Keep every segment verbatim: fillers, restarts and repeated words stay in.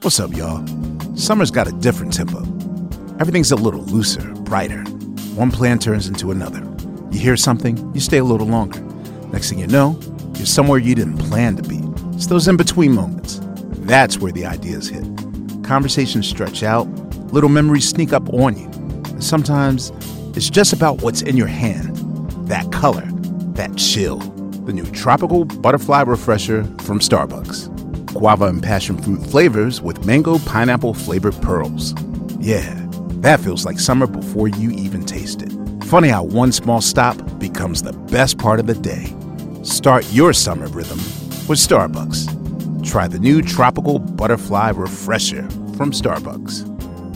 What's up, y'all? Summer's got a different tempo. Everything's a little looser, brighter. One plan turns into another. You hear something, you stay a little longer. Next thing you know, you're somewhere you didn't plan to be. It's those in-between moments. That's where the ideas hit. Conversations stretch out, little memories sneak up on you. And sometimes, it's just about what's in your hand. That color, that chill. The new Tropical Butterfly Refresher from Starbucks. Guava and passion fruit flavors with mango pineapple flavored pearls. Yeah, that feels like summer before you even taste it. Funny how one small stop becomes the best part of the day. Start your summer rhythm with Starbucks. Try the new Tropical Butterfly Refresher from Starbucks.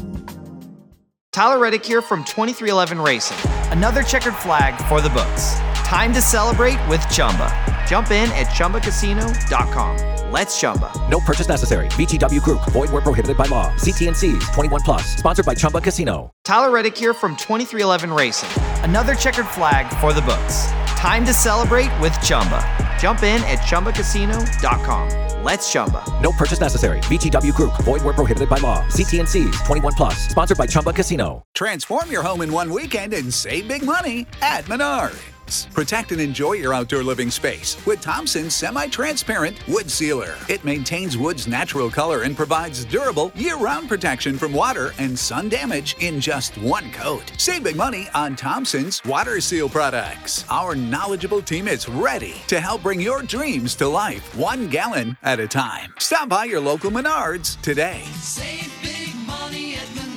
Tyler Reddick here from twenty-three eleven Racing. Another checkered flag for the books. Time to celebrate with Chumba. Jump in at Chumba Casino dot com. Let's Chumba. No purchase necessary. V G W Group. Void where prohibited by law. See T and C's. twenty-one plus. Sponsored by Chumba Casino. Tyler Reddick here from twenty-three eleven Racing. Another checkered flag for the books. Time to celebrate with Chumba. Jump in at Chumba Casino dot com. Let's Chumba. No purchase necessary. V G W Group. Void where prohibited by law. See T and C's. twenty-one plus. Sponsored by Chumba Casino. Transform your home in one weekend and save big money at Menards. Protect and enjoy your outdoor living space with Thompson's semi-transparent wood sealer. It maintains wood's natural color and provides durable year-round protection from water and sun damage in just one coat. Save big money on Thompson's water seal products. Our knowledgeable team is ready to help bring your dreams to life, one gallon at a time. Stop by your local Menards today. Save big money at Menards.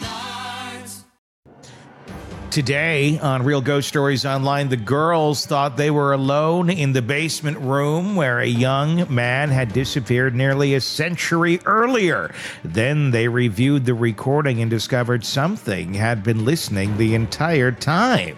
Today on Real Ghost Stories Online, the girls thought they were alone in the basement room where a young man had disappeared nearly a century earlier. Then they reviewed the recording and discovered something had been listening the entire time.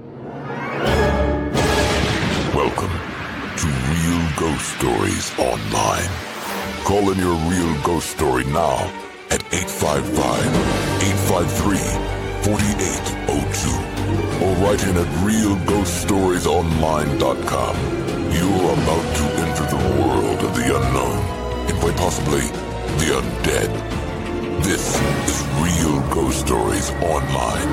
Welcome to Real Ghost Stories Online. Call in your real ghost story now at eight five five, eight five three, four eight zero two or write in at real ghost stories online dot com. You're about to enter the world of the unknown and quite possibly the undead. This is Real Ghost Stories Online.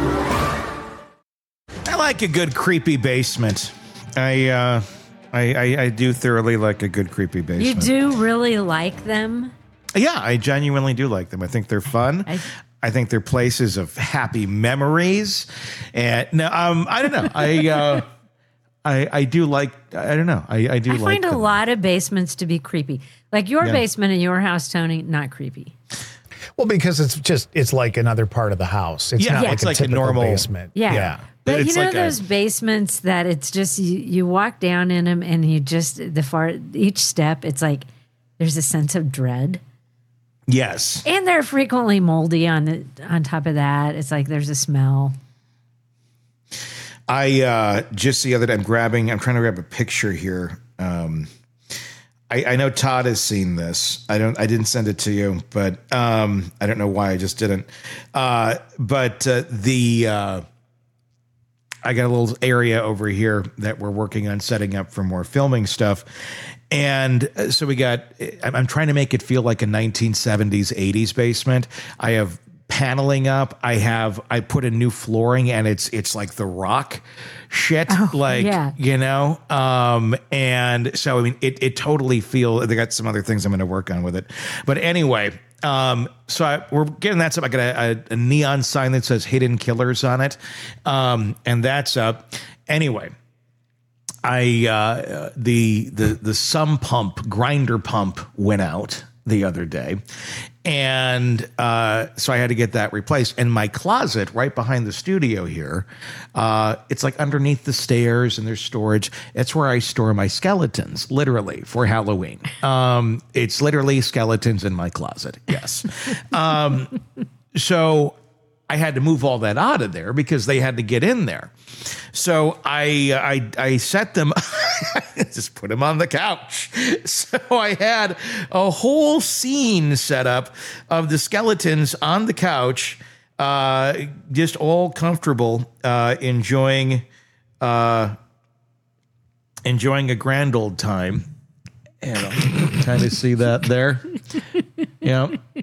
I like a good creepy basement. I, uh, I, I, I do thoroughly like a good creepy basement. You do really like them? Yeah, I genuinely do like them. I think they're fun. I, I think they're places of happy memories. And no, um, I don't know. I, uh, I, I do like. I don't know. I, I do. I like find them. a lot of basements to be creepy. Like your Yeah. basement in your house, Tony, not creepy. Well, because it's just it's like another part of the house. It's Yeah, not yeah, like it's a like a typical normal- basement. Yeah. yeah. But It's you know like a- those basements that it's just you, you walk down in them and you just the far each step it's like there's a sense of dread. Yes. And they're frequently moldy on the on top of that. It's like there's a smell. I uh, just the other day, I'm grabbing, I'm trying to grab a picture here. Um, I, I know Todd has seen this. I don't, I didn't send it to you, but um, I don't know why I just didn't. Uh, but uh, the, uh, I got a little area over here that we're working on setting up for more filming stuff. And uh, so we got, I'm I'm trying to make it feel like a nineteen seventies, eighties basement. I have paneling up. I have, I put in new flooring and it's, it's like the rock shit. Oh, like, yeah. you know? Um, and so, I mean, it, it totally feel, they got some other things I'm going to work on with it. But anyway, um, so I, we're getting that stuff. I got a, a, a neon sign that says Hidden Killers on it. Um, and that's up. Anyway, I, uh, the, the, the sum pump, grinder pump went out the other day. And uh, so I had to get that replaced. And my closet right behind the studio here, uh, it's like underneath the stairs and there's storage. It's where I store my skeletons, literally, for Halloween. Um, it's literally skeletons in my closet. Yes. um, so I had to move all that out of there because they had to get in there. So I I, I set them, just put them on the couch. So I had a whole scene set up of the skeletons on the couch, uh, just all comfortable, uh, enjoying uh, enjoying a grand old time. And I'll kind of see that there. Yeah.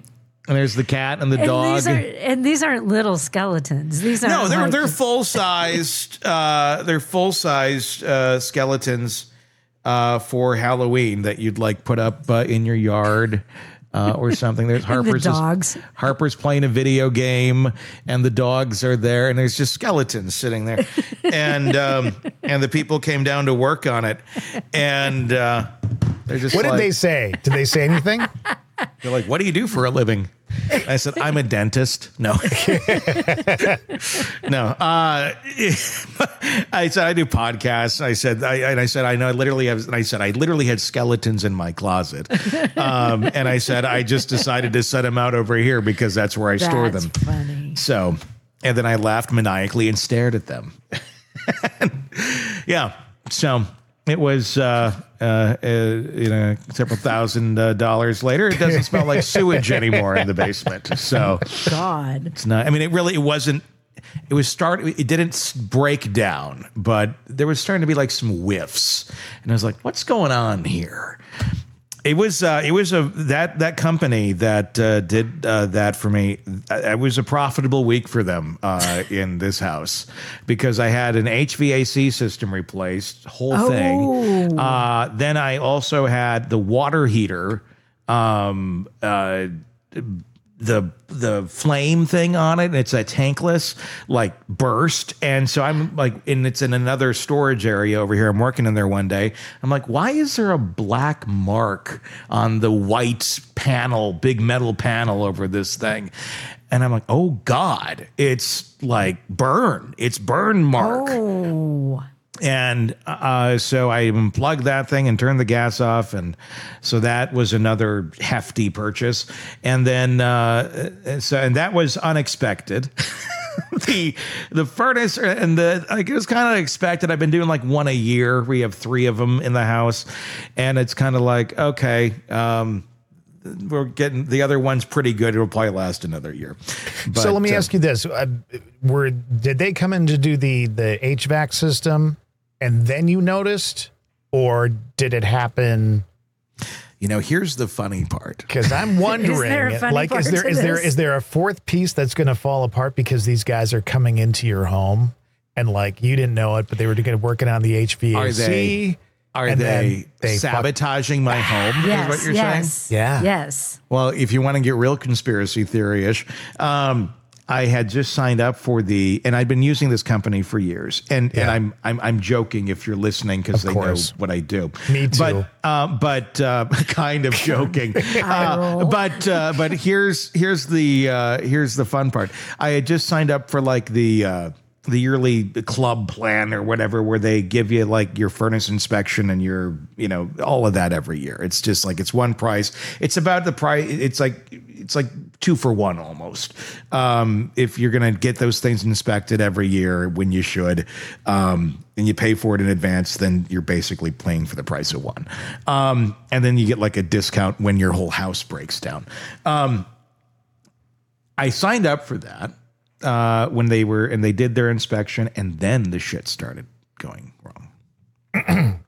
And there's the cat and the And dog. these, are, and these aren't little skeletons. These are No, they're like, they're full sized. Uh, they're full sized uh, skeletons uh, for Halloween that you'd like put up uh, in your yard uh, or something. There's Harper's the dogs. Harper's playing a video game, and the dogs are there, and there's just skeletons sitting there, and um, and the people came down to work on it, and uh, they're just. What like, did they say? Did they say anything? They're like, "What do you do for a living?" I said, "I'm a dentist." No, no. Uh, I said I do podcasts. I said, I, and I said, I know. I literally have. And I said, I literally had skeletons in my closet. Um, and I said, I just decided to set them out over here because that's where I store That's them. funny. So, and then I laughed maniacally and stared at them. Yeah. So. It was, uh, uh, uh, you know, several thousand uh, dollars later. It doesn't smell like sewage anymore in the basement. So God. it's not. I mean, it really. It wasn't. It was start. It didn't s- break down, but there was starting to be like some whiffs, and I was like, "What's going on here?" It was. Uh, it was a that that company that uh, did uh, that for me. It was a profitable week for them uh, in this house because I had an H V A C system replaced, whole Oh. thing. Uh, then I also had the water heater. Um, uh, the the flame thing on it, and it's a tankless, like burst. And so I'm like, and it's in another storage area over here. I'm working in there one day. I'm like, why is there a black mark on the white panel, big metal panel over this thing? And I'm like, oh God, it's like burn. It's burn mark. Oh. And uh, so I unplugged that thing and turned the gas off. And so that was another hefty purchase. And then, uh, so, and that was unexpected. the the furnace and the, like, it was kind of expected. I've been doing like one a year. We have three of them in the house. And it's kind of like, okay, um, we're getting the other one's pretty good. It'll probably last another year. But, So let me uh, ask you this: uh, Were did they come in to do the the H V A C system, and then you noticed, or did it happen? You know, here's the funny part. Because I'm wondering, there a funny like, is part there to is there this? is there a fourth piece that's going to fall apart because these guys are coming into your home, and like you didn't know it, but they were going to working on the H V A C. Are they? Are and they, then they fuck- sabotaging my home? Yes. Is what you're yes. saying? Yeah. Yes. Well, if you want to get real conspiracy theory-ish, um, I had just signed up for the, and I've been using this company for years, and Yeah. and I'm I'm I'm joking if you're listening because Of they know course. what I do. Me too. But uh, but uh, kind of joking. uh, roll. but uh, but here's here's the uh, here's the fun part. I had just signed up for like the. Uh, the yearly club plan or whatever, where they give you like your furnace inspection and your, you know, all of that every year. It's just like, it's one price. It's about the price. It's like, it's like two for one almost. Um, if you're going to get those things inspected every year when you should, um, and you pay for it in advance, then you're basically paying for the price of one. Um, and then you get like a discount when your whole house breaks down. Um, I signed up for that. Uh, when they were, and they did their inspection, and then the shit started going wrong.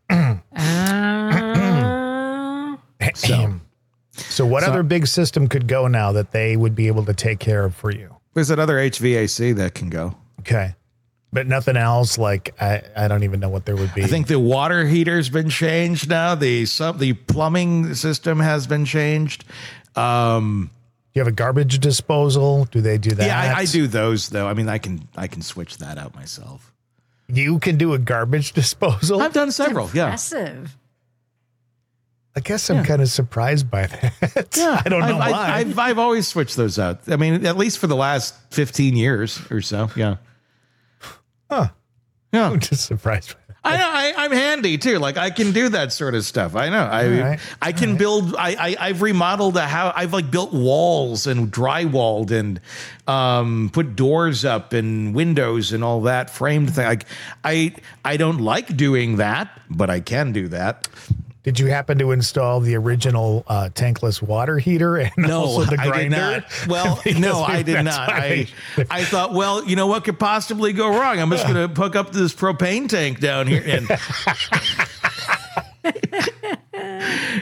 Uh, So, so what So- other big system could go now that they would be able to take care of for you? There's another H V A C that can go. Okay. But nothing else, like I, I don't even know what there would be. I think the water heater's been changed now. The some the plumbing system has been changed. Um, you have a garbage disposal. Do they do that? yeah, I, I do those though. I mean, I can I can switch that out myself. You can do a garbage disposal? I've done several. Yeah, impressive. I guess I'm kind of surprised by that. yeah. I don't know I've, why. I, I've I've always switched those out. I mean, at least for the last fifteen years or so. Yeah. Huh. Yeah. I'm just surprised by that. I know I, I'm handy too. Like I can do that sort of stuff. I know. I All right. I can build. I, I I've remodeled a house. I've like built walls and drywalled and um, put doors up and windows and all that framed thing. Like I I don't like doing that, but I can do that. Did you happen to install the original uh, tankless water heater and No, also the I did grinder? not. Well, Because no, I did that's not. why I I thought, well, you know what could possibly go wrong? I'm just going to hook up this propane tank down here, and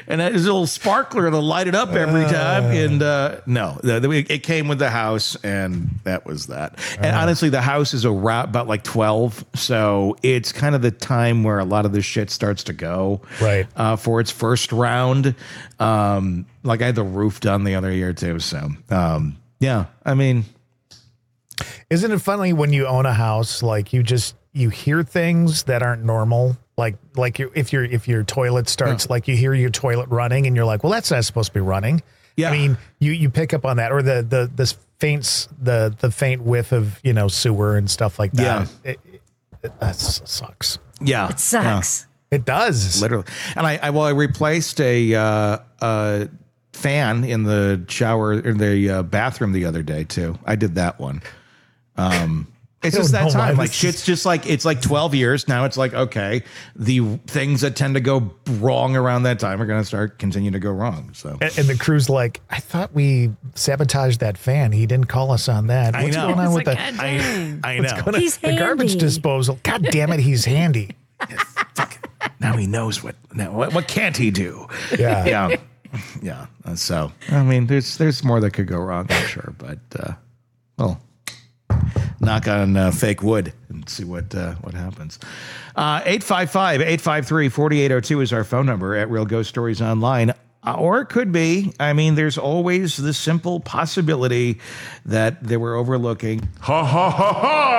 and that is a little sparkler to light it up every time. And uh, no, the, the, it came with the house, and that was that. And uh, honestly, the house is around about like twelve, so it's kind of the time where a lot of this shit starts to go right uh, for its first round. Um, like I had the roof done the other year too, so um, yeah. I mean, isn't it funny when you own a house, like you just you hear things that aren't normal? Like, like you, if your if your toilet starts, yeah. like you hear your toilet running, and you're like, "Well, that's not supposed to be running." Yeah, I mean, you you pick up on that, or the the this faints the the faint whiff of you know sewer and stuff like that. Yeah, it, it, it, that sucks. Yeah, it sucks. Yeah. It does literally. And I, I well, I replaced a uh, uh, fan in the shower in the uh, bathroom the other day too. I did that one. Um. It's just that time. Like shit's just like it's like twelve years now. It's like okay, the things that tend to go wrong around that time are going to start continue to go wrong. So and, and the crew's like, I thought we sabotaged that fan. He didn't call us on that. I What's know. going on it's with like, that? I, I know. On, he's the handy. garbage disposal. God damn it, he's handy. Yes, fuck it. Now he knows what. Now what, what can't he do? Yeah, yeah, yeah. Uh, so I mean, there's there's more that could go wrong, I'm sure, but uh, well. Knock on uh, fake wood and see what uh, what happens. Uh, eight five five, eight five three, four eight zero two is our phone number at Real Ghost Stories Online. Uh, or it could be, I mean, there's always the simple possibility that they were overlooking. Ha ha ha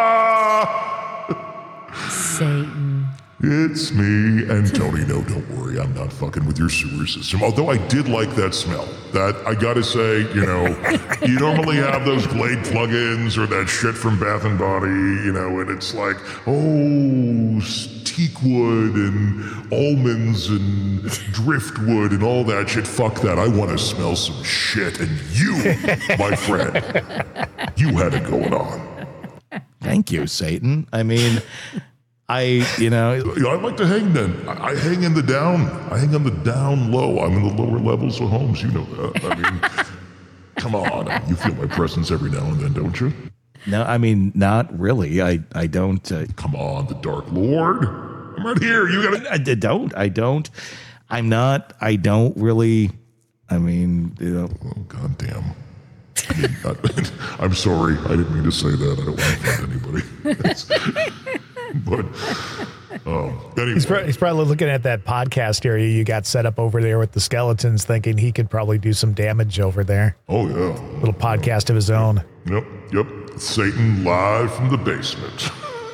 ha! Satan. It's me. And Tony, no, don't worry. I'm not fucking with your sewer system. Although I did like that smell. That, I gotta say, you know, you normally have those Glade plugins or that shit from Bath and Body, you know, and it's like, oh, teak wood and almonds and driftwood and all that shit. Fuck that. I want to smell some shit. And you, my friend, you had it going on. Thank you, Satan. I mean... I, you know, I like to hang then. I, I hang in the down. I hang on the down low. I'm in the lower levels of homes. You know that. I mean, come on. You feel my presence every now and then, don't you? No, I mean, not really. I, I don't. Uh, come on, the Dark Lord. I'm right here. You gotta. I, I don't. I don't. I'm not. I don't really. I mean, you know. Oh, goddamn. I mean, I, I'm sorry. I didn't mean to say that. I don't want to offend anybody. But um, anyway. he's, pro- he's probably looking at that podcast area you got set up over there with the skeletons, thinking he could probably do some damage over there. Oh yeah, little podcast of his own. Yep, yep. Satan live from the basement.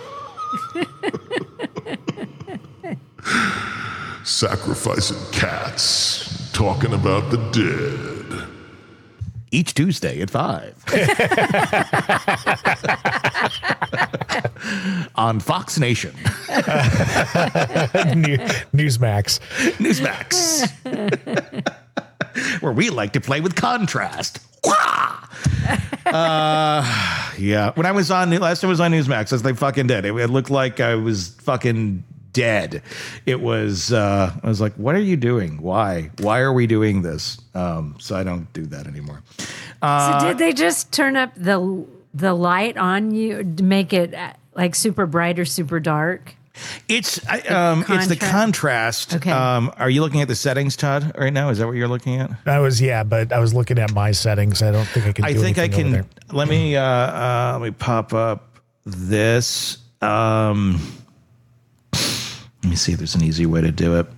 Sacrificing cats, talking about the dead. Each Tuesday at five. On Fox Nation. New, Newsmax. Newsmax. Where we like to play with contrast. uh, yeah. When I was on, last time I was on Newsmax, as they fucking did, it, it looked like I was fucking dead. It was, uh, I was like, what are you doing? Why? Why are we doing this? Um, so I don't do that anymore. Uh, so did they just turn up the the light on you to make it like super bright or super dark? It's I, um, it's the contrast. Okay. Um, are you looking at the settings, Todd, right now? Is that what you're looking at? I was, yeah, but I was looking at my settings. I don't think I can. I do think I anything over can. there. Let me uh, uh, let me pop up this. Um, let me see if there's an easy way to do it.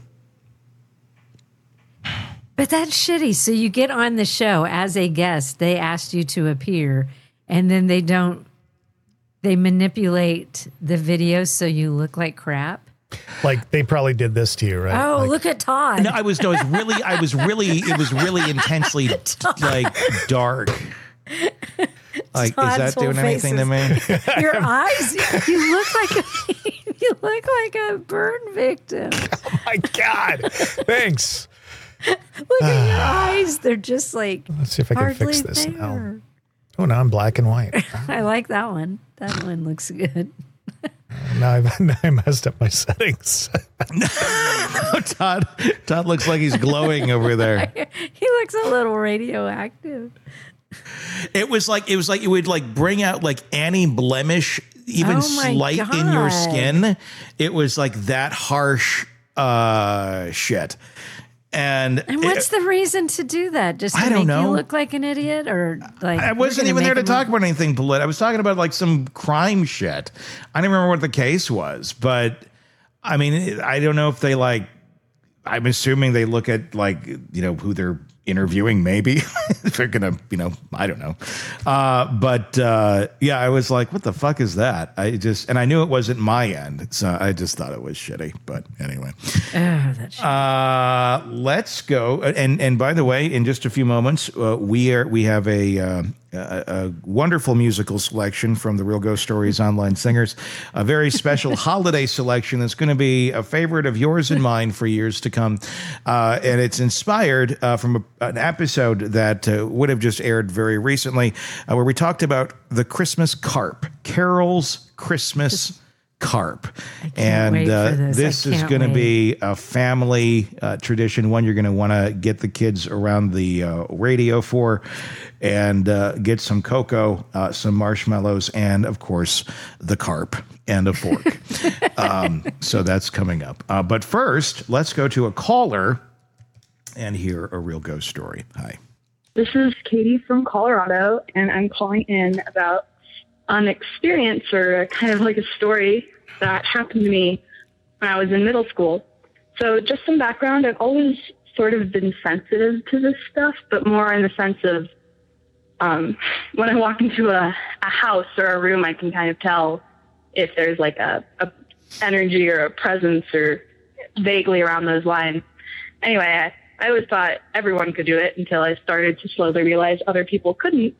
But that's shitty. So you get on the show as a guest. They asked you to appear, and then they don't. They manipulate the video so you look like crap. Like they probably did this to you, right? Oh, like, look at Todd. No, I was. No, it was really. I was really. It was really intensely like dark. Like, Todd's is that doing anything to me? Your eyes. You look like a, you look like a burn victim. Oh my God! Thanks. Look at your eyes. They're just like. Let's see if I can fix this there. now. Oh, now I'm black and white. I like that one. That one looks good. Now I, now I messed up my settings. No, Todd. Todd looks like he's glowing over there. He looks a little radioactive. It was like it was like it would like bring out like any blemish, even Oh my slight in your God. skin. It was like that harsh uh, shit. And, And what's it, the reason to do that? Just to I don't make you know. look like an idiot, or like I wasn't even there to talk about anything political. I was talking about like some crime shit. I don't remember what the case was, but I mean, I don't know if they like. I'm assuming they look at like you know who they're interviewing. Maybe if they're gonna, you know, I don't know. Uh, but uh, yeah, I was like, what the fuck is that? I just and I knew it wasn't my end, so I just thought it was shitty. But anyway. Oh, that's Uh, let's go. And and by the way, in just a few moments, uh, we are we have a, uh, a a wonderful musical selection from the Real Ghost Stories online singers. A very special holiday selection that's going to be a favorite of yours and mine for years to come. Uh, and it's inspired uh, from a, an episode that uh, would have just aired very recently, uh, where we talked about the Christmas carp, Carol's Christmas carp. And wait uh, for this. this I is can't going to wait. be a family uh, tradition, one you're going to want to get the kids around the uh, radio for, and uh, get some cocoa, uh, some marshmallows, and of course the carp and a fork. um, so that's coming up. Uh, but first, let's go to a caller and hear a real ghost story. Hi. This is Katie from Colorado, and I'm calling in about an experience or a kind of like a story that happened to me when I was in middle school. So just some background, I've always sort of been sensitive to this stuff, but more in the sense of um, when I walk into a, a house or a room, I can kind of tell if there's like a, a energy or a presence or vaguely around those lines. Anyway, I, I always thought everyone could do it until I started to slowly realize other people couldn't.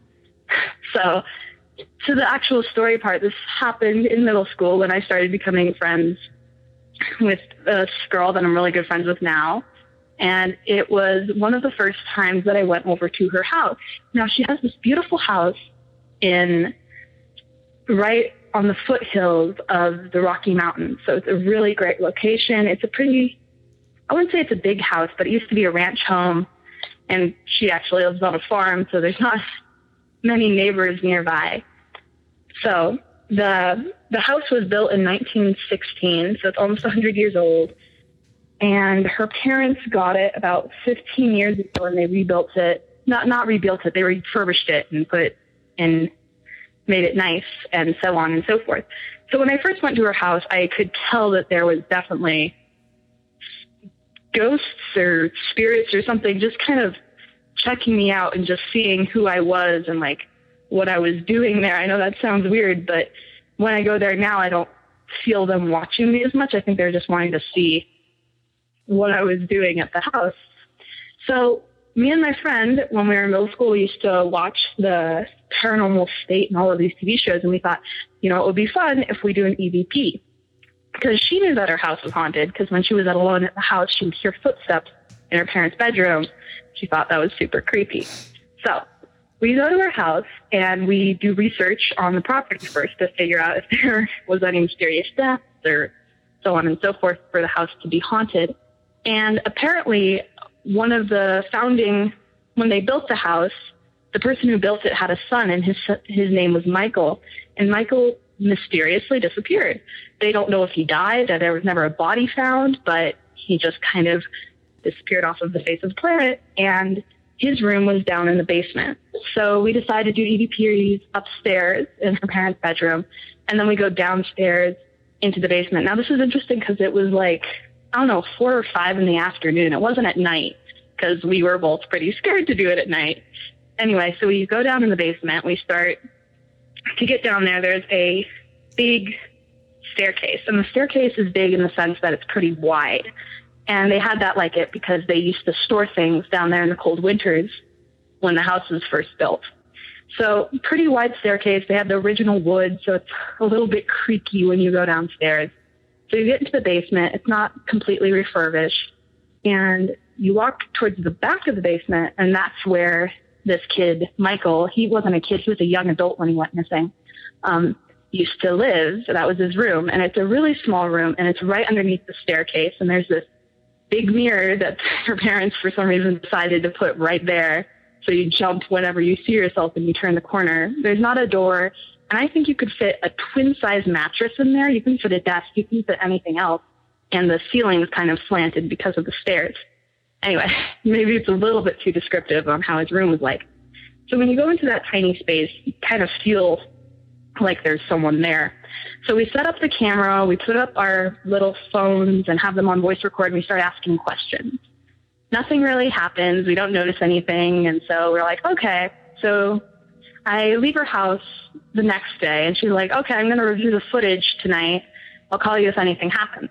So to the actual story part, this happened in middle school when I started becoming friends with a girl that I'm really good friends with now. And it was one of the first times that I went over to her house. Now, she has this beautiful house in right on the foothills of the Rocky Mountains. So it's a really great location. It's a pretty, I wouldn't say it's a big house, but it used to be a ranch home. And she actually lives on a farm, so there's not many neighbors nearby. So the the house was built in nineteen sixteen, so it's almost one hundred years old. And her parents got it about fifteen years ago, and they rebuilt it. Not not rebuilt it, they refurbished it and put it and made it nice and so on and so forth. So when I first went to her house, I could tell that there was definitely ghosts or spirits or something just kind of checking me out and just seeing who I was and like what I was doing there. I know that sounds weird, but when I go there now, I don't feel them watching me as much. I think they're just wanting to see what I was doing at the house. So me and my friend, when we were in middle school, we used to watch the Paranormal State and all of these T V shows. And we thought, you know, it would be fun if we do an E V P, because she knew that her house was haunted, because when she was alone at the house, she would hear footsteps in her parents' bedroom. She thought that was super creepy. So we go to her house and we do research on the property first to figure out if there was any mysterious deaths or so on and so forth for the house to be haunted. And apparently one of the founding, when they built the house, the person who built it had a son, and his his name was Michael. And Michael mysteriously disappeared. They don't know if he died, that there was never a body found, but he just kind of disappeared off of the face of the planet. And his room was down in the basement. So we decided to do E V Ps upstairs in her parents' bedroom. And then we go downstairs into the basement. Now, this is interesting because it was like, I don't know, four or five in the afternoon. It wasn't at night because we were both pretty scared to do it at night. Anyway, so we go down in the basement. We start to get down there. There's a big staircase, and the staircase is big in the sense that it's pretty wide. And they had that like it because they used to store things down there in the cold winters when the house was first built. So pretty wide staircase. They had the original wood, so it's a little bit creaky when you go downstairs. So you get into the basement. It's not completely refurbished. And you walk towards the back of the basement, and that's where this kid, Michael, he wasn't a kid, he was a young adult when he went missing, um, used to live. So that was his room. And it's a really small room, and it's right underneath the staircase. And there's this big mirror that her parents, for some reason, decided to put right there. So you jump whenever you see yourself and you turn the corner. There's not a door. And I think you could fit a twin-size mattress in there. You can fit a desk. You can fit anything else. And the ceiling is kind of slanted because of the stairs. Anyway, maybe it's a little bit too descriptive on how his room was like. So when you go into that tiny space, you kind of feel like there's someone there. So we set up the camera, we put up our little phones and have them on voice record, and we start asking questions. Nothing really happens. We don't notice anything. And so we're like, okay. So I leave her house the next day, and she's like, okay, I'm going to review the footage tonight. I'll call you if anything happens.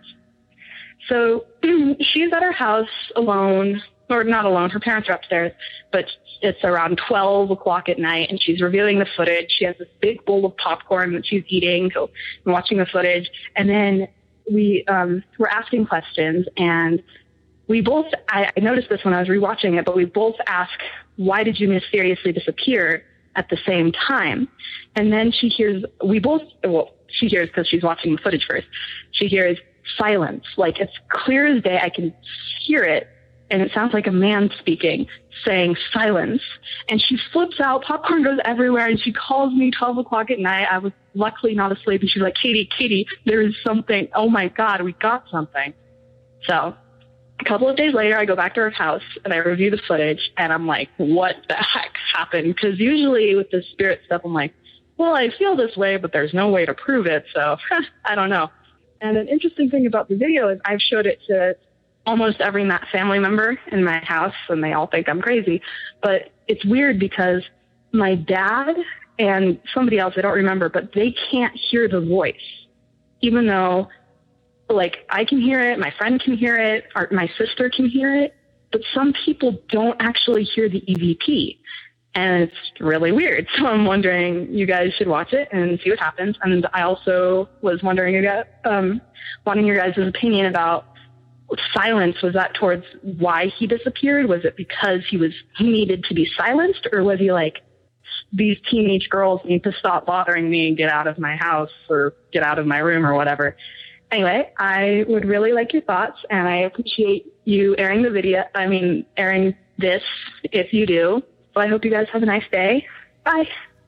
So she's at her house alone, or not alone. Her parents are upstairs, but it's around twelve o'clock at night, and she's reviewing the footage. She has this big bowl of popcorn that she's eating, so I'm watching the footage. And then we um, were asking questions, and we both, I, I noticed this when I was rewatching it, but we both asked, why did you mysteriously disappear at the same time? And then she hears, we both, well, she hears because she's watching the footage first. She hears silence. Like, it's clear as day. I can hear it. And it sounds like a man speaking, saying silence. And she flips out. Popcorn goes everywhere. And she calls me twelve o'clock at night. I was luckily not asleep. And she's like, Katie, Katie, there is something. Oh my God, we got something. So a couple of days later, I go back to her house and I review the footage. And I'm like, what the heck happened? Because usually with the spirit stuff, I'm like, well, I feel this way, but there's no way to prove it. So I don't know. And an interesting thing about the video is I've showed it to almost every ma- family member in my house, and they all think I'm crazy. But it's weird because my dad and somebody else, I don't remember, but they can't hear the voice, even though, like, I can hear it, my friend can hear it, or my sister can hear it, but some people don't actually hear the E V P. And it's really weird. So I'm wondering, you guys should watch it and see what happens. And I also was wondering about, um, wanting your guys' opinion about silence. Was that towards why he disappeared? Was it because he was, he needed to be silenced? Or was he like, these teenage girls need to stop bothering me and get out of my house or get out of my room or whatever? Anyway, I would really like your thoughts, and I appreciate you airing the video. I mean, airing this if you do. So I hope you guys have a nice day. Bye.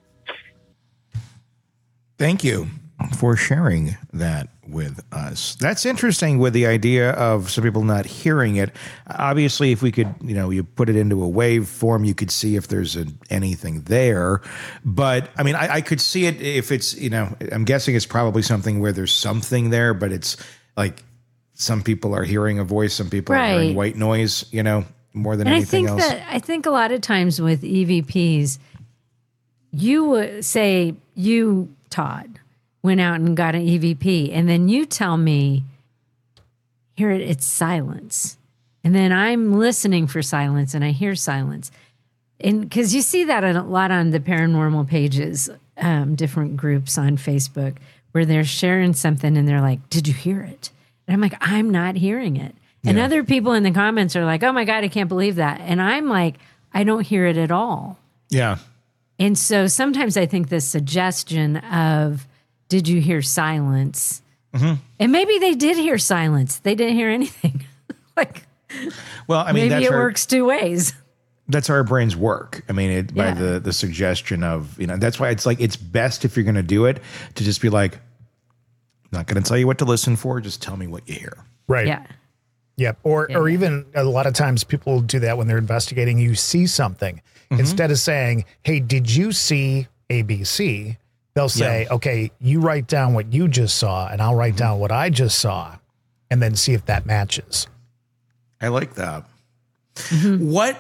Thank you for sharing that with us. That's interesting with the idea of some people not hearing it. Obviously, if we could, you know, you put it into a wave form, you could see if there's a, anything there. But I mean, I, I could see it if it's, you know, I'm guessing it's probably something where there's something there, but it's like some people are hearing a voice, some people Right. are hearing white noise, you know, more than And I anything think else. that I think a lot of times with E V Ps, you would say you, Todd, went out and got an E V P, and then you tell me, here it, it's silence, and then I'm listening for silence, and I hear silence, and because you see that a lot on the paranormal pages, um, different groups on Facebook where they're sharing something, and they're like, "Did you hear it?" And I'm like, "I'm not hearing it." And Yeah. other people in the comments are like, oh my God, I can't believe that. And I'm like, I don't hear it at all. Yeah. And so sometimes I think the suggestion of, did you hear silence? Mm-hmm. And maybe they did hear silence. They didn't hear anything. Like, Well, I mean, maybe that's it our, works two ways. that's how our brains work. I mean, it, by Yeah. the, the suggestion of, you know, that's why it's like, it's best if you're going to do it to just be like, I'm not going to tell you what to listen for. Just tell me what you hear. Right. Yeah. Yep. Or Yeah, or yeah. even a lot of times people do that when they're investigating. You see something. Instead of saying, hey, did you see A B C? They'll say, Yeah. okay, you write down what you just saw and I'll write down what I just saw, and then see if that matches. I like that. What,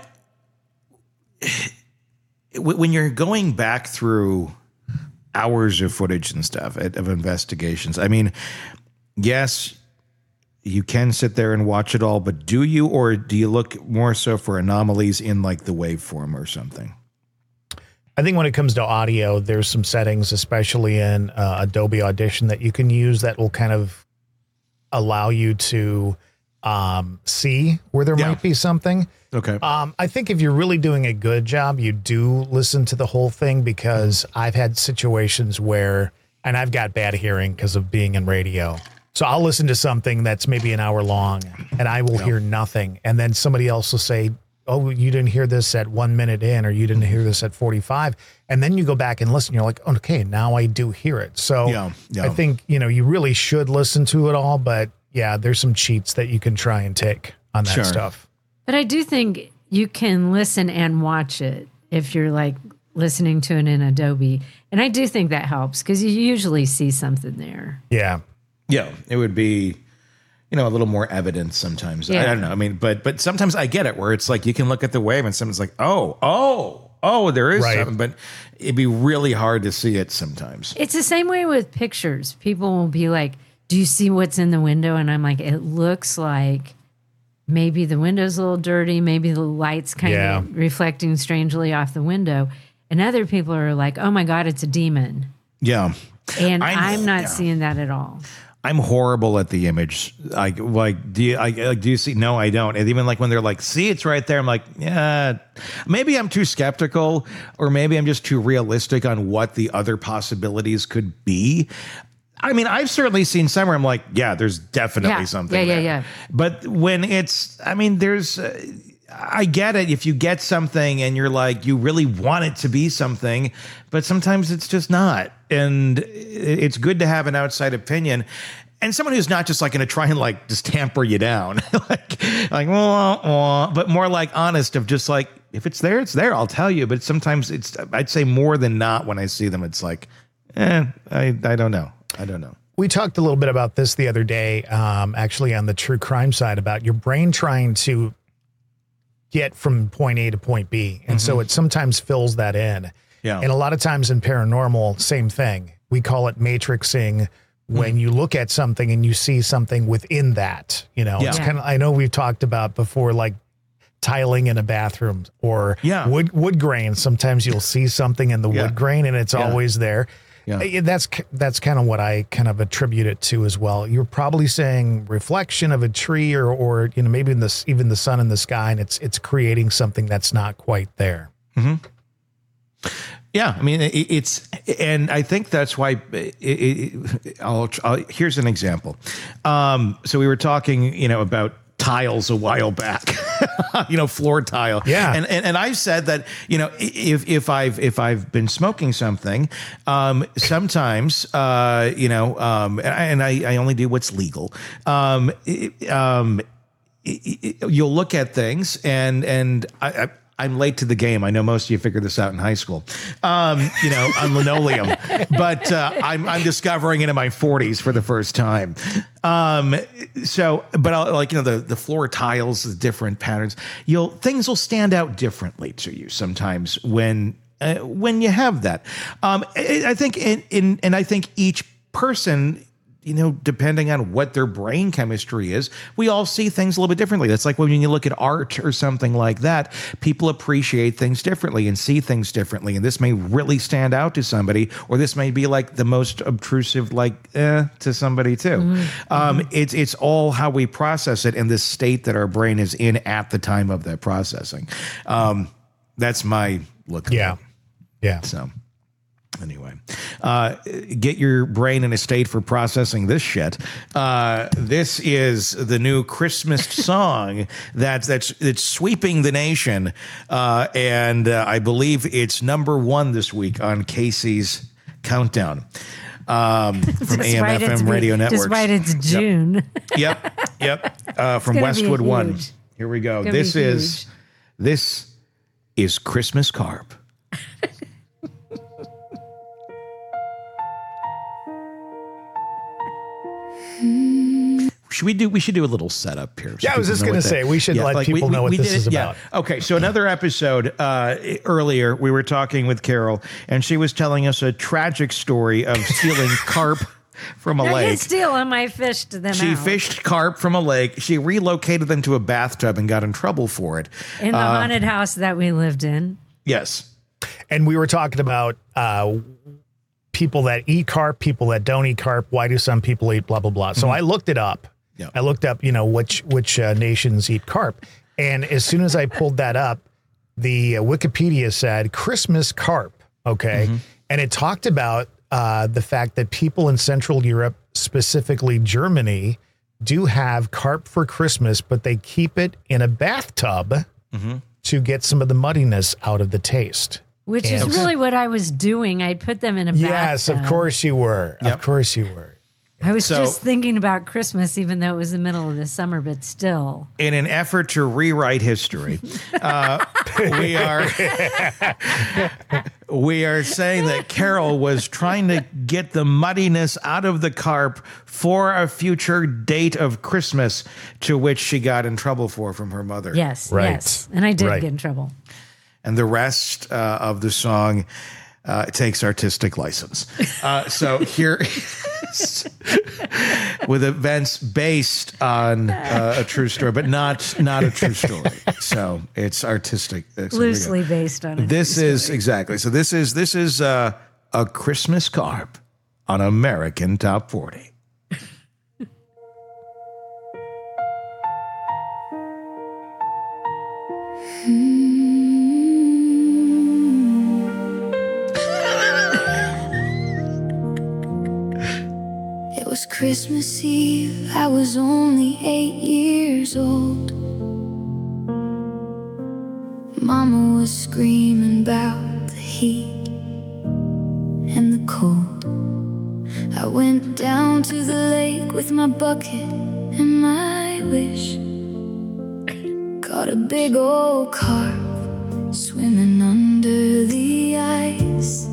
when you're going back through hours of footage and stuff of investigations, I mean, yes, you can sit there and watch it all, but do you, or do you look more so for anomalies in like the waveform or something? I think when it comes to audio, there's some settings, especially in uh, Adobe Audition, that you can use that will kind of allow you to um, see where there Yeah. might be something. Okay. Um, I think if you're really doing a good job, you do listen to the whole thing, because I've had situations where, and I've got bad hearing because of being in radio. So I'll listen to something that's maybe an hour long and I will hear nothing. And then somebody else will say, oh, you didn't hear this at one minute in, or you didn't hear this at forty-five. And then you go back and listen. You're like, okay, now I do hear it. So Yeah, yeah. I think, you know, you really should listen to it all. But yeah, there's some cheats that you can try and take on that Sure. stuff. But I do think you can listen and watch it if you're like listening to it in Adobe. And I do think that helps because you usually see something there. Yeah. Yeah. It would be, you know, a little more evidence sometimes. Yeah. I don't know. I mean, but but sometimes I get it where it's like you can look at the wave and someone's like, oh, oh, oh, there is Right. something. But it'd be really hard to see it sometimes. It's the same way with pictures. People will be like, do you see what's in the window? And I'm like, it looks like maybe the window's a little dirty. Maybe the light's kind Yeah. of reflecting strangely off the window. And other people are like, oh my God, it's a demon. Yeah. And I'm- I'm, not yeah. seeing that at all. I'm horrible at the image. Like, like, do you, I, like, do you see? No, I don't. And even like when they're like, see, it's right there. I'm like, yeah, maybe I'm too skeptical or maybe I'm just too realistic on what the other possibilities could be. I mean, I've certainly seen some where I'm like, yeah, there's definitely Yeah. something. Yeah, yeah, there. yeah. But when it's, I mean, there's, uh, I get it. If you get something and you're like, you really want it to be something, but sometimes it's just not. And it's good to have an outside opinion and someone who's not just like going to try and like just tamper you down, like, like, wah, wah, but more like honest of just like, if it's there, it's there. I'll tell you. But sometimes it's, I'd say more than not when I see them, it's like, eh, I, I don't know. I don't know. We talked a little bit about this the other day, um, actually on the true crime side, about your brain trying to get from point A to point B. And so it sometimes fills that in. Yeah. And a lot of times in paranormal, same thing. We call it matrixing when you look at something and you see something within that. You know, Yeah. it's Yeah. kind of, I know we've talked about before, like tiling in a bathroom or Yeah. wood wood grain. Sometimes you'll see something in the Yeah. wood grain and it's Yeah. always there. Yeah. Uh, That's that's kind of what I kind of attribute it to as well. You're probably saying reflection of a tree or or you know maybe in this even the sun in the sky, and it's it's creating something that's not quite there. Yeah, I mean, it, it's, and I think that's why. It, it, I'll, I'll, here's an example. Um, so we were talking, you know, about tiles a while back, you know, floor tile. Yeah. And, and and I've said that, you know, if if I've if I've been smoking something, um, sometimes, uh, you know, um, and I, I only do what's legal. Um, it, um, it, it, you'll look at things and and I. I I'm late to the game. I know most of you figured this out in high school, um, you know, on linoleum, but uh, I'm, I'm discovering it in my forties for the first time. Um, so, but I'll, like, you know, the, the floor tiles, the different patterns, you'll, things will stand out differently to you sometimes when, uh, when you have that. Um, I, I think in, in, and I think each person, you know, depending on what their brain chemistry is, we all see things a little bit differently. That's like when you look at art or something like that, people appreciate things differently and see things differently. And this may really stand out to somebody, or this may be like the most obtrusive, like, eh, to somebody too. Mm-hmm. Um, mm-hmm. It's, it's all how we process it in the state that our brain is in at the time of that processing. Um, that's my look. Yeah. At it. Yeah. So. Anyway, uh, get your brain in a state for processing this shit. Uh, this is the new Christmas song that's that's it's sweeping the nation, uh, and uh, I believe it's number one this week on Casey's countdown um, from A M F M Radio Networks. Despite it's June. Yep, yep. yep. Uh, from gonna be Westwood One. huge. Here we go. It's gonna This be is huge. this is Christmas Carp. Should we do? We should do a little setup here. so Yeah, I was people just know gonna what the- say, we should let people know what this did is it, yeah. about. Okay, so another episode uh, earlier, we were talking with Carol, and she was telling us a tragic story of stealing carp from a I lake. didn't steal them. I fished them She out. fished carp from a lake. She relocated them to a bathtub and got in trouble for it. in the Uh, haunted house that we lived in. Yes. And we were talking about uh, people that eat carp, people that don't eat carp. Why do some people eat blah, blah, blah. So I looked it up. Yeah. I looked up, you know, which which uh, nations eat carp. And as soon as I pulled that up, the uh, Wikipedia said Christmas carp. Okay. And it talked about uh, the fact that people in Central Europe, specifically Germany, do have carp for Christmas, but they keep it in a bathtub to get some of the muddiness out of the taste. Which And- is really what I was doing. I'd put them in a Yes, bathtub. of course you were. Yep. Of course you were. I was So- just thinking about Christmas, even though it was the middle of the summer, but still. In an effort to rewrite history, uh, we are we are saying that Carol was trying to get the muddiness out of the carp for a future date of Christmas, to which she got in trouble for from her mother. Yes, Right. yes. And I did Right. get in trouble. And the rest uh, of the song uh, takes artistic license. Uh, so here is with events based on uh, a true story, but not not a true story. So it's artistic. So here we go. Loosely based on it. This is exactly. So this is this is uh, a Christmas carp on American Top forty. It was Christmas Eve, I was only eight years old. Mama was screaming about the heat and the cold. I went down to the lake with my bucket and my wish. Caught a big old carp swimming under the ice.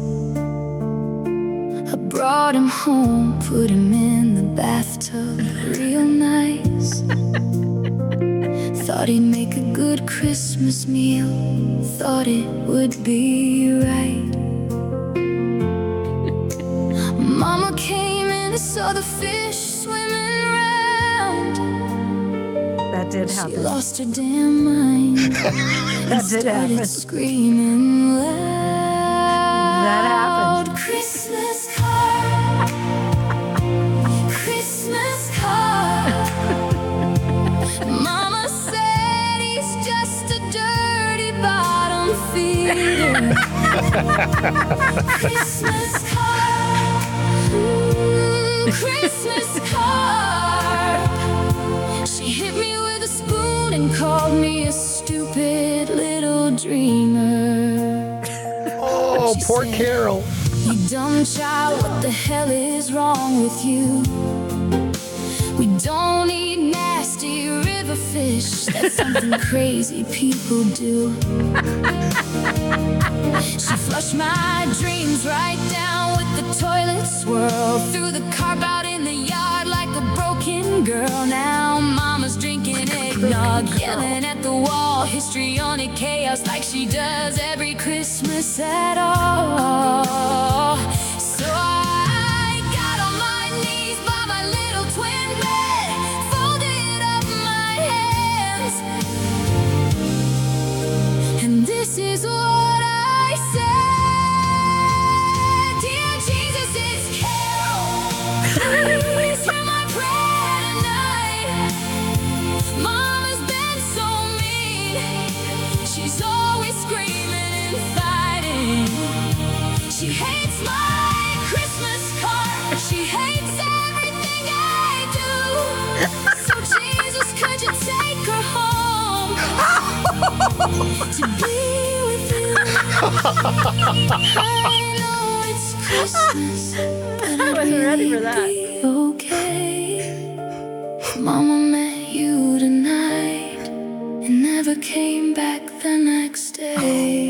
I brought him home, put him in the bathtub real nice. Thought he'd make a good Christmas meal, thought it would be right. Mama came in and saw the fish swimming around. That did She happen. lost her damn mind. That did happen. Started screaming loud. That happened. Christmas card, Christmas card. Mama said he's just a dirty bottom feeder. Christmas card, mm, Christmas card. She hit me with a spoon and called me a stupid little dreamer. Oh, She poor said, Carol. "You dumb child, what the hell is wrong with you? We don't eat nasty river fish, that's something crazy people do." She flushed my dreams right down with the toilet swirl. Threw the carp out in the yard like a broken girl. Now mama's drinking eggnog, yelling at the wall, histrionic chaos like she does every Christmas at all. So I got on my knees by my little twin bed, folded up my hands, and this is what I said. Dear Jesus, it's Carol. Please hear my prayer tonight. Mama's been so mean. She's always screaming and fighting. She hates my Christmas card. She hates everything I do. So Jesus, could you take her home to be with you? I know it's Christmas, but I wasn't ready for that. be okay. If Mama met you tonight and never came back the next day.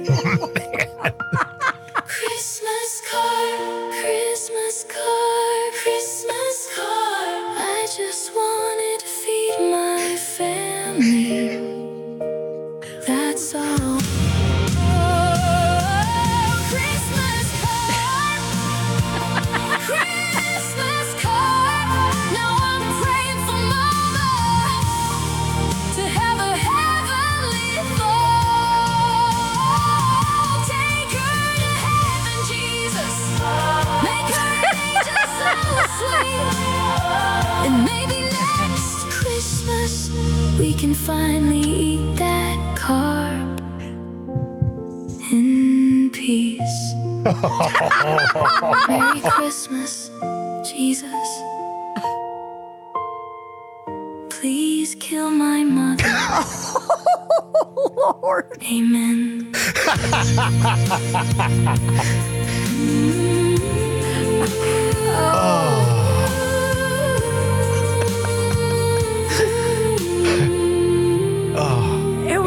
Christmas card, Christmas card, Christmas card. I just wanted to feed my family. That's all. Oh, Christmas card, Christmas card. Now I'm praying for Mama to have a heavenly fall. Take her to heaven, Jesus. Make her angel so sweet. And maybe next Christmas we can finally eat that carp in peace. Merry Christmas, Jesus. Please kill my mother. Lord. Amen.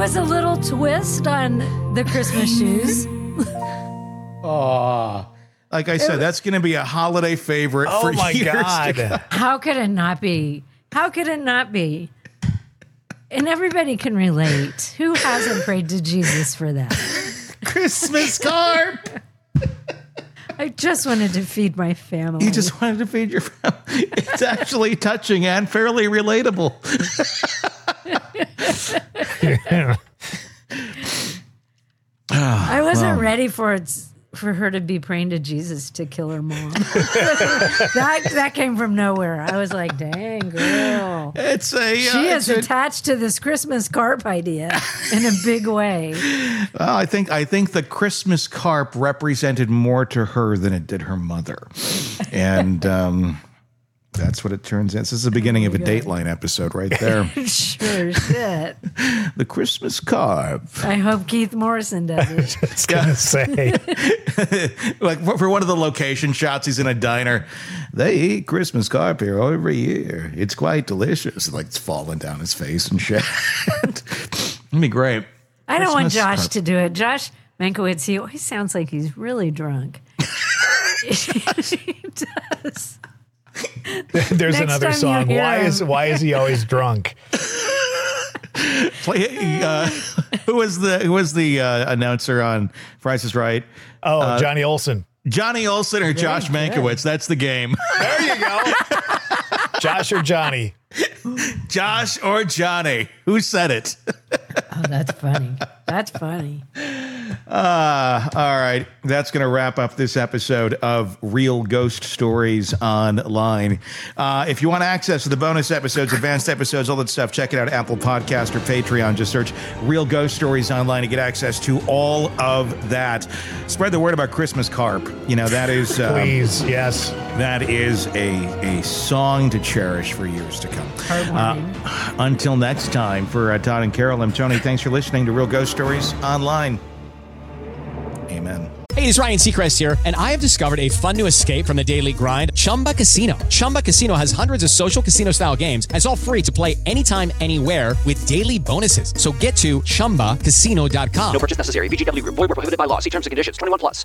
was a little twist on the Christmas shoes. Oh, like I said, that's going to be a holiday favorite Oh for my years God. to come. How could it not be? How could it not be? And everybody can relate. Who hasn't prayed to Jesus for that? Christmas carp. I just wanted to feed my family. You just wanted to feed your family. It's actually touching and fairly relatable. I wasn't Wow. ready for it for her to be praying to Jesus to kill her mom. that that came from nowhere. I was like, dang girl. It's a She uh, is it's a- attached to this Christmas carp idea in a big way. Well, I think I think the Christmas carp represented more to her than it did her mother, and um, that's what it turns out. This is the beginning of a Dateline episode, right there. Sure shit. The Christmas carp. I hope Keith Morrison does it. I was gonna say. Like for for one of the location shots, he's in a diner. They eat Christmas carp here every year. It's quite delicious. Like it's falling down his face and shit. It'd be great. I don't want Christmas Josh carp. to do it. Josh Mankiewicz, he always sounds like he's really drunk. He does. There's Next another time you song. hear Why him. is why is he always drunk? Play, uh, who was the who was the uh, announcer on Price is Right? Oh, Uh, Johnny Olson. Johnny Olson or Josh good. Mankiewicz? That's the game. There you go. Josh or Johnny. Josh or Johnny? Who said it? Oh, that's funny. That's funny. Uh, all right. That's going to wrap up this episode of Real Ghost Stories Online. Uh, if you want access to the bonus episodes, advanced episodes, all that stuff, check it out, Apple Podcast or Patreon. Just search Real Ghost Stories Online to get access to all of that. Spread the word about Christmas carp. You know, that is... Um, Please, yes. That is a, a song to cherish for years to come. Heartwarming. Uh, until next time, for uh, Todd and Carol, I'm Tony. Thanks for listening to Real Ghost Stories Online. Amen. Hey, it's Ryan Seacrest here, and I have discovered a fun new escape from the daily grind, Chumba Casino. Chumba Casino has hundreds of social casino-style games, and it's all free to play anytime, anywhere with daily bonuses. So get to chumba casino dot com. No purchase necessary. V G W Group. Void where prohibited by law. See terms and conditions. twenty-one plus.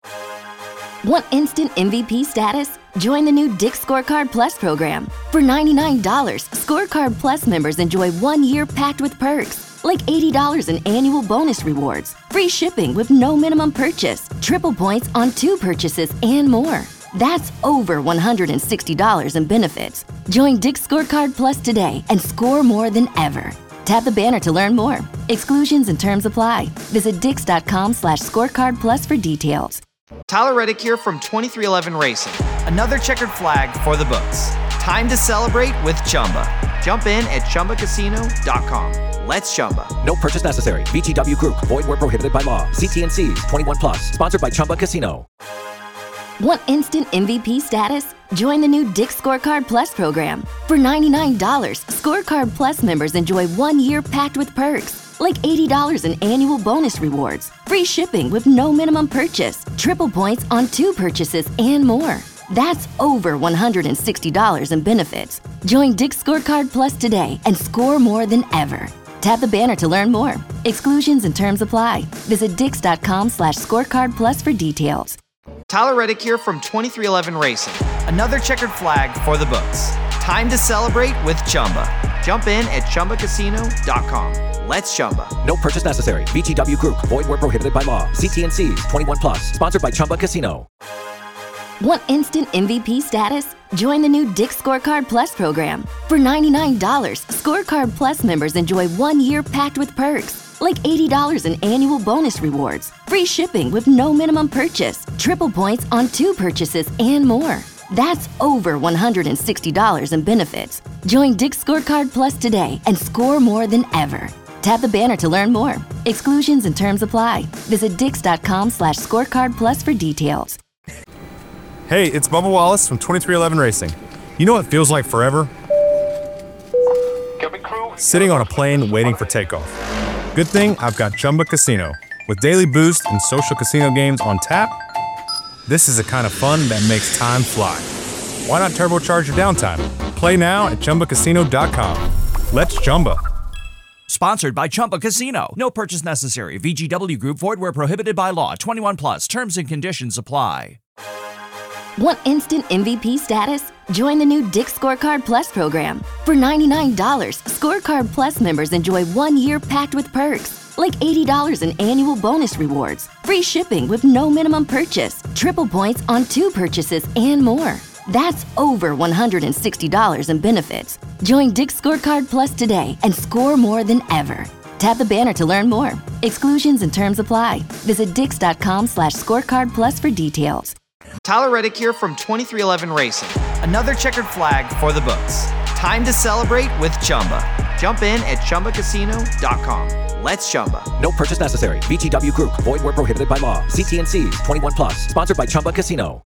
Want instant M V P status? Join the new Dick's Scorecard Plus program. For ninety-nine dollars, Scorecard Plus members enjoy one year packed with perks, like eighty dollars in annual bonus rewards, free shipping with no minimum purchase, triple points on two purchases, and more. That's over one hundred sixty dollars in benefits. Join Dick's Scorecard Plus today and score more than ever. Tap the banner to learn more. Exclusions and terms apply. Visit dix.com slash scorecard plus for details. Tyler Reddick here from twenty-three eleven Racing. Another checkered flag for the books. Time to celebrate with Chumba. Jump in at chumba casino dot com. Let's Chumba. No purchase necessary. V G W Group. Void where prohibited by law. See T N Cs. twenty-one plus. Sponsored by Chumba Casino. Want instant M V P status? Join the new Dick's Scorecard Plus program. For ninety-nine dollars, Scorecard Plus members enjoy one year packed with perks, like eighty dollars in annual bonus rewards, free shipping with no minimum purchase, triple points on two purchases, and more. That's over one hundred sixty dollars in benefits. Join Dick's Scorecard Plus today and score more than ever. Tap the banner to learn more. Exclusions and terms apply. Visit dix.com slash scorecard plus for details. Tyler Reddick here from twenty-three eleven Racing. Another checkered flag for the books. Time to celebrate with Chumba. Jump in at chumba casino dot com. Let's Chumba. No purchase necessary. V G W Group. Void where prohibited by law. See T N Cs. twenty-one plus. Sponsored by Chumba Casino. Want instant M V P status? Join the new Dick's Scorecard Plus program. For ninety-nine dollars, Scorecard Plus members enjoy one year packed with perks, like eighty dollars in annual bonus rewards, free shipping with no minimum purchase, triple points on two purchases, and more. That's over one hundred sixty dollars in benefits. Join Dick's Scorecard Plus today and score more than ever. Tap the banner to learn more. Exclusions and terms apply. Visit dix.com slash scorecard plus for details. Hey, it's Bubba Wallace from twenty-three eleven Racing. You know what feels like forever? Sitting on a plane waiting for takeoff. Good thing I've got Chumba Casino. With daily boost and social casino games on tap, this is the kind of fun that makes time fly. Why not turbocharge your downtime? Play now at chumba casino dot com. Let's Chumba. Sponsored by Chumba Casino. No purchase necessary. V G W Group. Void where prohibited by law. twenty-one plus. Terms and conditions apply. Want instant M V P status? Join the new Dick's Scorecard Plus program. For ninety-nine dollars, Scorecard Plus members enjoy one year packed with perks, like eighty dollars in annual bonus rewards, free shipping with no minimum purchase, triple points on two purchases, and more. That's over one hundred sixty dollars in benefits. Join Dick's Scorecard Plus today and score more than ever. Tap the banner to learn more. Exclusions and terms apply. Visit dix.com slash scorecard plus for details. Tyler Reddick here from twenty-three eleven Racing. Another checkered flag for the books. Time to celebrate with Chumba. Jump in at chumba casino dot com. Let's Chumba. No purchase necessary. V G W Group. Void where prohibited by law. See T and C's. twenty-one plus. Sponsored by Chumba Casino.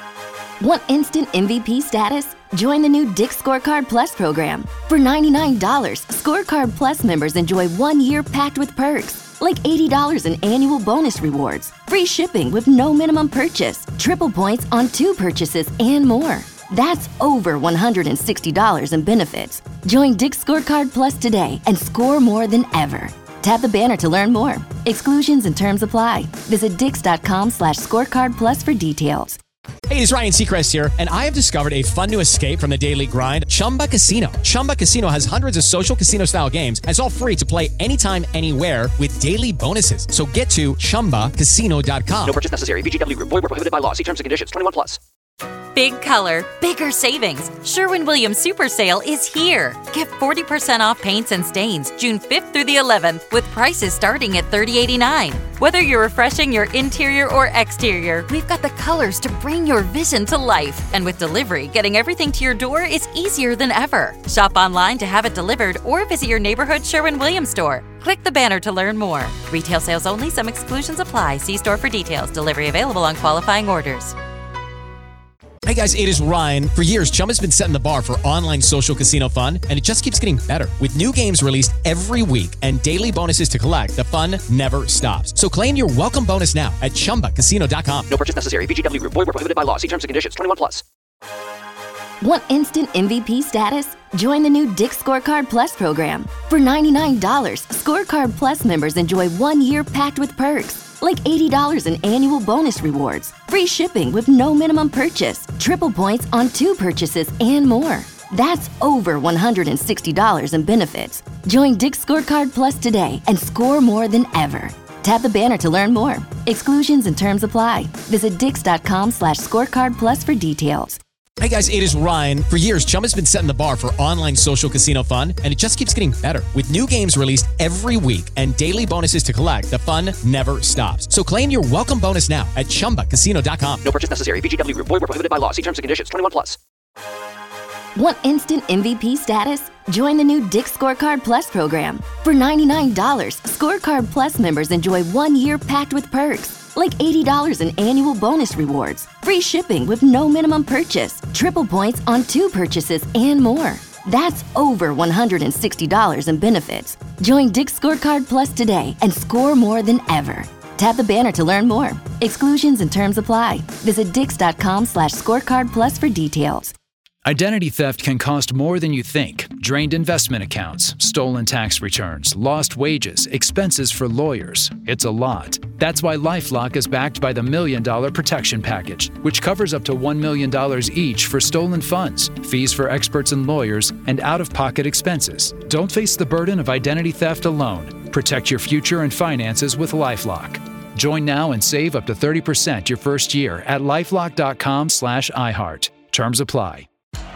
Want instant M V P status? Join the new Dick's Scorecard Plus program. For ninety-nine dollars, Scorecard Plus members enjoy one year packed with perks, like eighty dollars in annual bonus rewards, free shipping with no minimum purchase, triple points on two purchases, and more. That's over one hundred sixty dollars in benefits. Join Dick's Scorecard Plus today and score more than ever. Tap the banner to learn more. Exclusions and terms apply. Visit dix.com slash scorecard plus for details. Hey, it's Ryan Seacrest here, and I have discovered a fun new escape from the daily grind, Chumba Casino. Chumba Casino has hundreds of social casino-style games, and it's all free to play anytime, anywhere with daily bonuses. So get to chumba casino dot com. No purchase necessary. V G W Group. Void where prohibited by law. See terms and conditions. twenty-one plus. Big color, bigger savings. Sherwin-Williams Super Sale is here. Get forty percent off paints and stains June fifth through the eleventh with prices starting at thirty eighty-nine. Whether you're refreshing your interior or exterior, we've got the colors to bring your vision to life. And with delivery, getting everything to your door is easier than ever. Shop online to have it delivered or visit your neighborhood Sherwin-Williams store. Click the banner to learn more. Retail sales only. Some exclusions apply. See store for details. Delivery available on qualifying orders. Hey guys, it is Ryan. For years, Chumba's been setting the bar for online social casino fun, and it just keeps getting better. With new games released every week and daily bonuses to collect, the fun never stops. So claim your welcome bonus now at chumba casino dot com. No purchase necessary. V G W Group. Void where prohibited by law. See terms and conditions. twenty-one plus. Want instant M V P status? Join the new Dick's Scorecard Plus program. For ninety-nine dollars, Scorecard Plus members enjoy one year packed with perks, like eighty dollars in annual bonus rewards, free shipping with no minimum purchase, triple points on two purchases, and more. That's over one hundred sixty dollars in benefits. Join Dick's Scorecard Plus today and score more than ever. Tap the banner to learn more. Exclusions and terms apply. Visit dix.com slash scorecard plus for details. Hey guys, it is Ryan. For years, Chumba's been setting the bar for online social casino fun, and it just keeps getting better. With new games released every week and daily bonuses to collect, the fun never stops. So claim your welcome bonus now at chumba casino dot com. No purchase necessary. V G W Group. Void where prohibited by law. See terms and conditions. twenty-one plus. Want instant M V P status? Join the new Dick's Scorecard Plus program. For ninety-nine dollars, Scorecard Plus members enjoy one year packed with perks, like eighty dollars in annual bonus rewards, free shipping with no minimum purchase, triple points on two purchases, and more. That's over one hundred sixty dollars in benefits. Join Dick's Scorecard Plus today and score more than ever. Tap the banner to learn more. Exclusions and terms apply. Visit dix.com slash scorecard plus for details. Identity theft can cost more than you think. Drained investment accounts, stolen tax returns, lost wages, expenses for lawyers. It's a lot. That's why LifeLock is backed by the Million Dollar Protection Package, which covers up to one million dollars each for stolen funds, fees for experts and lawyers, and out-of-pocket expenses. Don't face the burden of identity theft alone. Protect your future and finances with LifeLock. Join now and save up to thirty percent your first year at lifelock.com slash iHeart. Terms apply.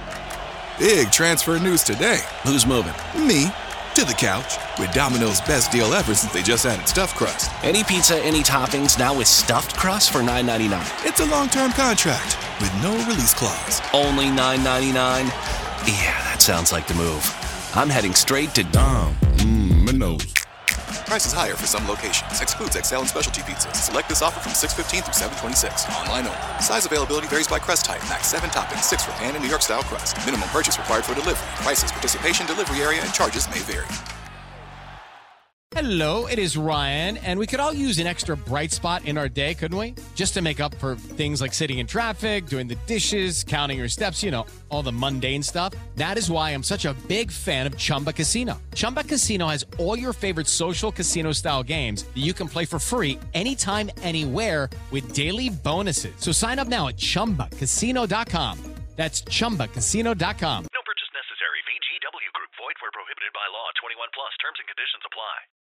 Big transfer news today. Who's moving? Me. To the couch. With Domino's best deal ever since they just added stuffed crust. Any pizza, any toppings, now with stuffed crust for nine ninety-nine. It's a long-term contract with no release clause. Only nine ninety-nine? Yeah, that sounds like the move. I'm heading straight to Dom. Mmm, Minos. Prices higher for some locations. Excludes X L and specialty pizzas. Select this offer from six fifteen through seven twenty-six. Online only. Size availability varies by crust type. Max seven toppings, six for pan and New York style crust. Minimum purchase required for delivery. Prices, participation, delivery area, and charges may vary. Hello, it is Ryan, and we could all use an extra bright spot in our day, couldn't we? Just to make up for things like sitting in traffic, doing the dishes, counting your steps, you know, all the mundane stuff. That is why I'm such a big fan of Chumba Casino. Chumba Casino has all your favorite social casino-style games that you can play for free anytime, anywhere with daily bonuses. So sign up now at chumba casino dot com. That's chumba casino dot com. No purchase necessary. V G W Group. Void where prohibited by law. twenty-one plus. Terms and conditions apply.